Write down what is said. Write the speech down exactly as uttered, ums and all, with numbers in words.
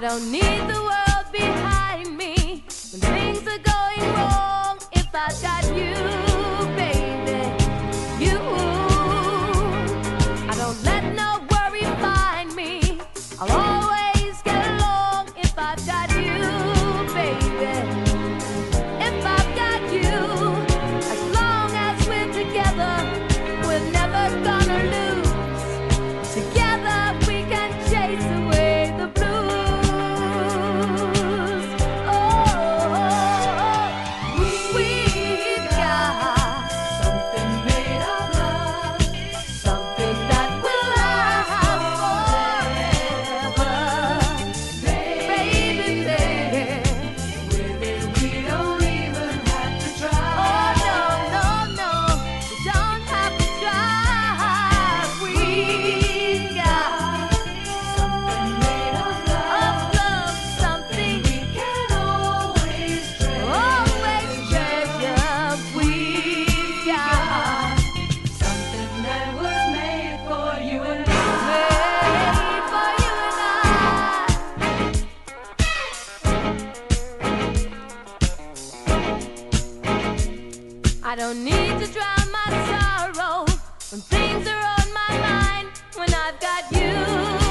don't need the world behind me when things are going wrong. If I've got you, baby, you, I don't let no worry find me. I'll always get along if I've got you, baby. If I've got you, as long as we're together, we're never gonna lose. Together we can chase away the blues. I don't need to drown my sorrow when things are on my mind. When I've got you.